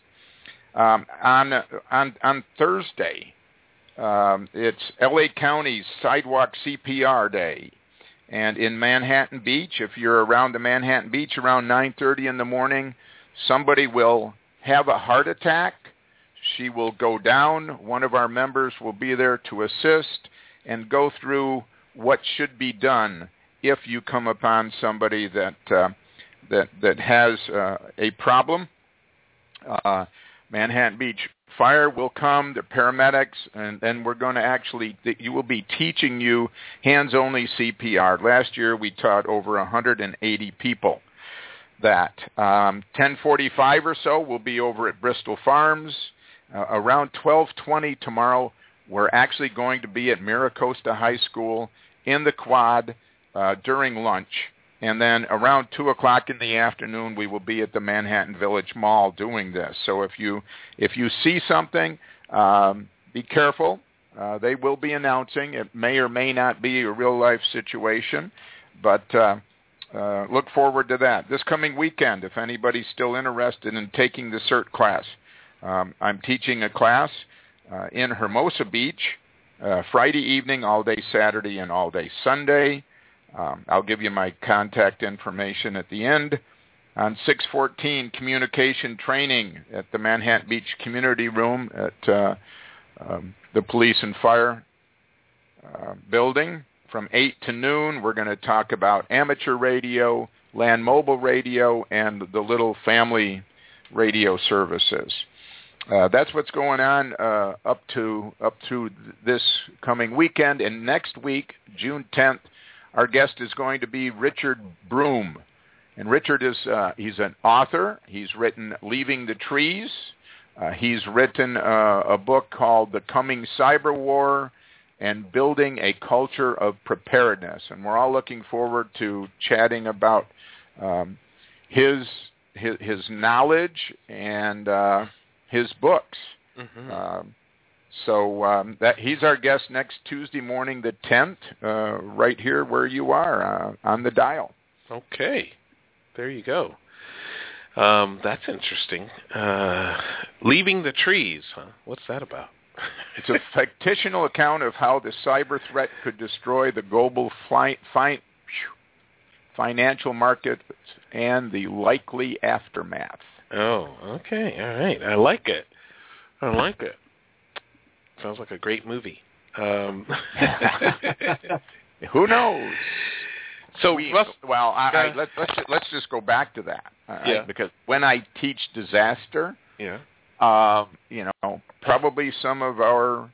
On Thursday, it's L.A. County's Sidewalk CPR Day. And in Manhattan Beach, if you're around the Manhattan Beach around 9:30 in the morning, somebody will have a heart attack. She will go down. One of our members will be there to assist and go through what should be done if you come upon somebody that has a problem. Manhattan Beach Fire will come, the paramedics, and then we're going to you will be teaching you hands-only CPR. Last year we taught over 180 people that. 10:45 or so we'll be over at Bristol Farms. Around 12:20 tomorrow, we're actually going to be at Miracosta High School in the quad during lunch. And then around 2 o'clock in the afternoon, we will be at the Manhattan Village Mall doing this. So if you see something, be careful. They will be announcing. It may or may not be a real-life situation, but look forward to that. This coming weekend, if anybody's still interested in taking the CERT class, I'm teaching a class in Hermosa Beach, Friday evening, all day Saturday, and all day Sunday. I'll give you my contact information at the end. On 614 communication training at the Manhattan Beach Community Room at the Police and Fire building. From 8 to noon, we're going to talk about amateur radio, land mobile radio, and the little family radio services. That's what's going on up to this coming weekend. And next week, June 10th, our guest is going to be Richard Broom. And Richard is he's an author. He's written Leaving the Trees. He's written a book called The Coming Cyber War and Building a Culture of Preparedness. And we're all looking forward to chatting about his knowledge and his books. Mm-hmm. That he's our guest next Tuesday morning, the 10th, right here where you are on the dial. Okay. There you go. That's interesting. Leaving the Trees, huh? What's that about? It's a fictional account of how the cyber threat could destroy the global financial markets and the likely aftermath. Oh, okay. All right. I like it. Sounds like a great movie. Who knows? So, let's just go back to that. Because when I teach disaster, probably some of our,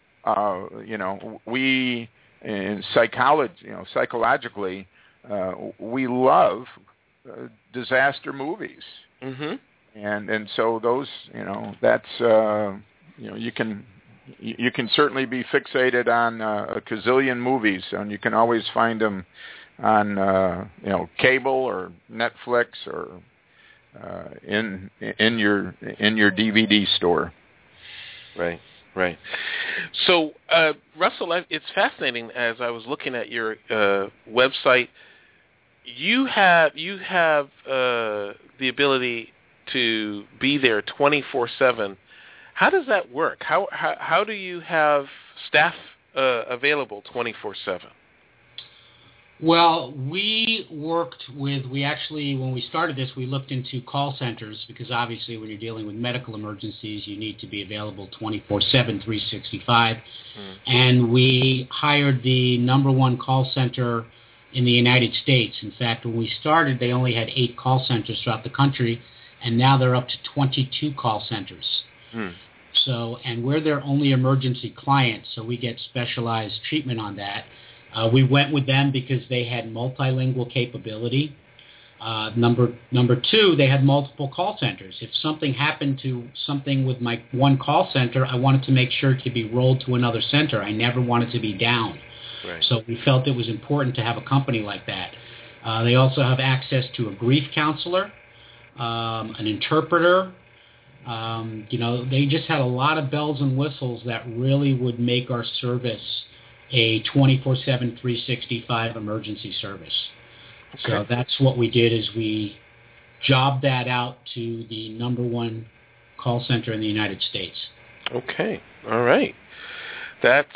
we in psychology, psychologically, we love disaster movies. Mm-hmm. And so those, that's, you can certainly be fixated on a gazillion movies, and you can always find them on cable or Netflix or in your DVD store. Right. So, Russell, it's fascinating. As I was looking at your website, you have the ability to be there 24/7. How does that work? How do you have staff available 24/7? Well, we actually, when we started this, we looked into call centers because obviously when you're dealing with medical emergencies, you need to be available 24/7, 365. And we hired the number one call center in the United States. In fact, when we started, they only had 8 call centers throughout the country, and now they're up to 22 call centers. So, and we're their only emergency client, so we get specialized treatment on that. We went with them because they had multilingual capability. Number 2, they had multiple call centers. If something happened to something with my one call center, I wanted to make sure it could be rolled to another center. I never wanted to be down. Right. So we felt it was important to have a company like that. They also have access to a grief counselor, an interpreter. They just had a lot of bells and whistles that really would make our service a 24/7, 365 emergency service. Okay. So that's what we did is we jobbed that out to the number one call center in the United States. Okay. All right. That's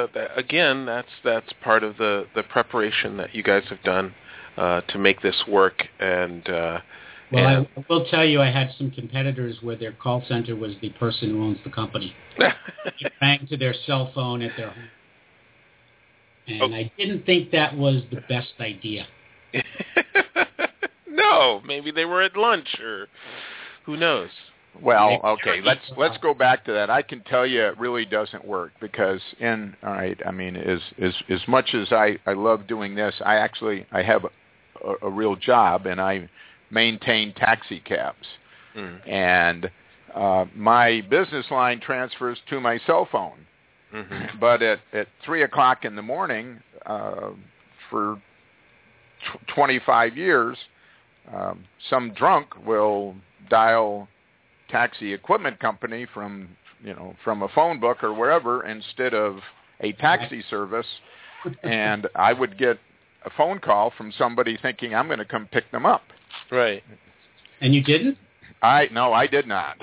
that's part of the preparation that you guys have done to make this work. And I will tell you, I had some competitors where their call center was the person who owns the company. They rang to their cell phone at their home. And I didn't think that was the best idea. No, maybe they were at lunch, or who knows. Well, okay, let's go back to that. I can tell you it really doesn't work because as much as I love doing this, I have a real job, and I maintain taxi cabs. And my business line transfers to my cell phone. Mm-hmm. But at 3 o'clock in the morning, for 25 years, some drunk will dial taxi equipment company from from a phone book or wherever instead of a taxi service, and I would get a phone call from somebody thinking I'm going to come pick them up. Right. And you didn't? No, I did not.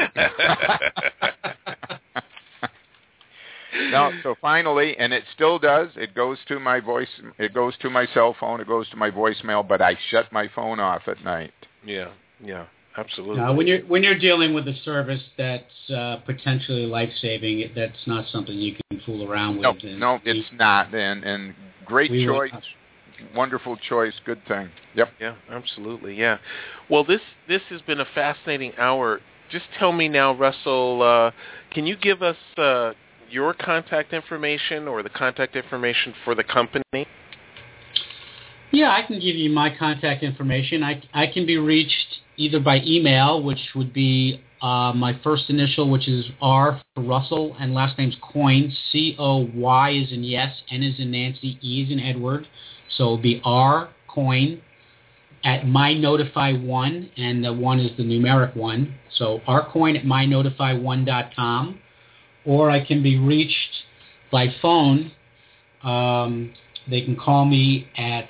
No, so finally, and it still does, it goes to my cell phone, it goes to my voicemail, but I shut my phone off at night. Yeah, absolutely. Now, when you're dealing with a service that's potentially life-saving, that's not something you can fool around with. No, it's not, and great choice, wonderful choice, good thing. Yep. Yeah, absolutely, yeah. Well, this has been a fascinating hour. Just tell me now, Russell, can you give us your contact information or the contact information for the company? Yeah, I can give you my contact information. I can be reached either by email, which would be my first initial, which is R for Russell, and last name's Coyne, C-O-Y as in yes, N as in Nancy, E as in Edward. So it'll be R Coyne at MyNotify1, and the 1 is the numeric 1. So rcoyne at mynotify1.com. Or I can be reached by phone. They can call me at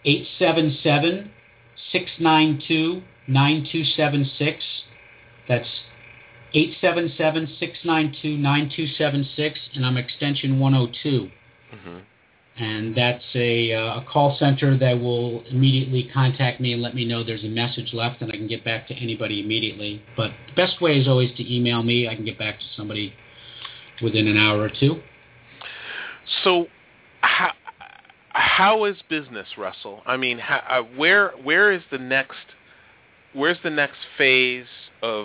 877-692-9276. That's 877-692-9276, and I'm extension 102. Mm-hmm. And that's a call center that will immediately contact me and let me know there's a message left, and I can get back to anybody immediately. But the best way is always to email me. I can get back to somebody within an hour or two. So, how is business, Russell? I mean, where's the next phase of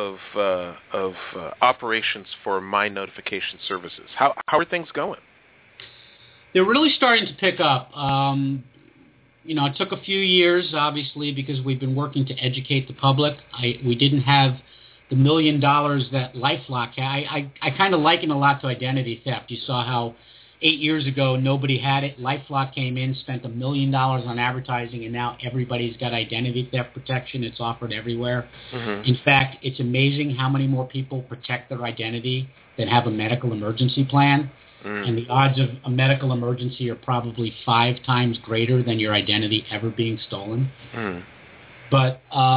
operations for My Notification Services? How are things going? They're really starting to pick up. It took a few years, obviously, because we've been working to educate the public. We didn't have the $1 million that LifeLock had. I kind of liken a lot to identity theft. You saw how 8 years ago nobody had it. LifeLock came in, spent $1 million on advertising, and now everybody's got identity theft protection. It's offered everywhere. Mm-hmm. In fact, it's amazing how many more people protect their identity than have a medical emergency plan. Mm. And the odds of a medical emergency are probably 5 times greater than your identity ever being stolen. Mm. But,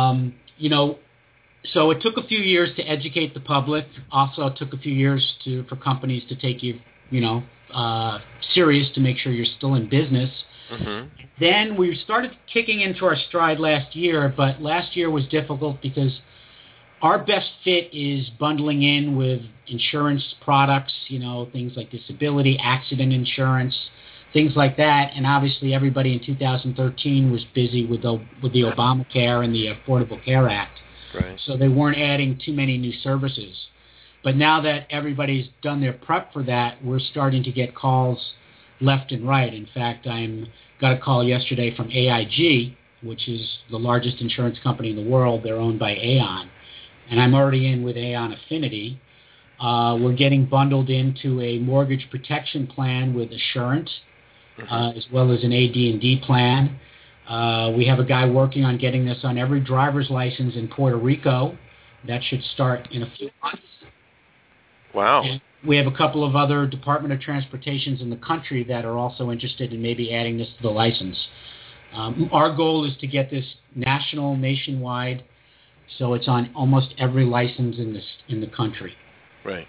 so it took a few years to educate the public. Also, it took a few years for companies to take you, serious to make sure you're still in business. Mm-hmm. Then we started kicking into our stride last year, but last year was difficult because our best fit is bundling in with insurance products, things like disability, accident insurance, things like that. And obviously everybody in 2013 was busy with the Obamacare and the Affordable Care Act. Right. So they weren't adding too many new services. But now that everybody's done their prep for that, we're starting to get calls left and right. In fact, I got a call yesterday from AIG, which is the largest insurance company in the world. They're owned by Aon. And I'm already in with Aon Affinity. We're getting bundled into a mortgage protection plan with Assurant, as well as an AD&D plan. We have a guy working on getting this on every driver's license in Puerto Rico. That should start in a few months. Wow. And we have a couple of other Department of Transportations in the country that are also interested in maybe adding this to the license. Our goal is to get this nationwide, so it's on almost every license in the country. Right.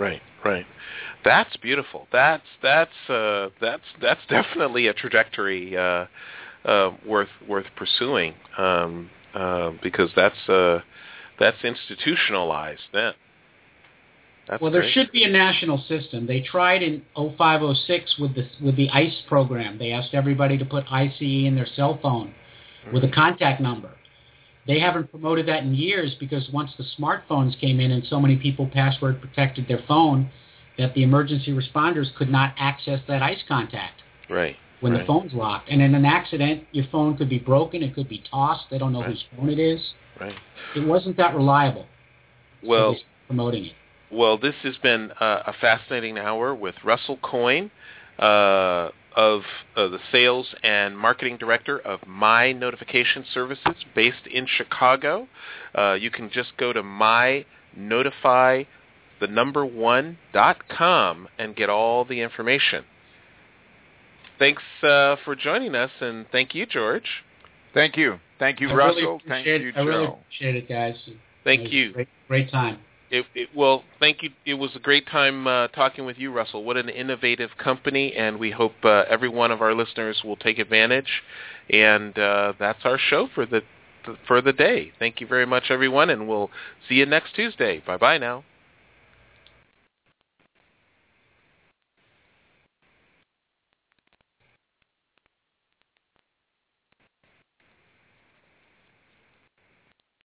That's beautiful. That's definitely a trajectory worth pursuing, because that's institutionalized then. Well, there should be a national system. They tried in 05-06 with the ICE program. They asked everybody to put ICE in their cell phone with a contact number. They haven't promoted that in years because once the smartphones came in and so many people password protected their phone that the emergency responders could not access that ICE contact. Right. When the phone's locked. And in an accident, your phone could be broken. It could be tossed. They don't know whose phone it is. Right. It wasn't that reliable. Well, so promoting it. Well, this has been a fascinating hour with Russell Coyne, of the Sales and Marketing Director of My Notification Services, based in Chicago. You can just go to mynotify 1.com, and get all the information. Thanks for joining us, and thank you, George. Thank you. Thank you, Russell. Thank you, Joe. I really appreciate it, guys. Thank you. Great time. Well, thank you. It was a great time talking with you, Russell. What an innovative company, and we hope every one of our listeners will take advantage. And that's our show for the day. Thank you very much, everyone, and we'll see you next Tuesday. Bye-bye now.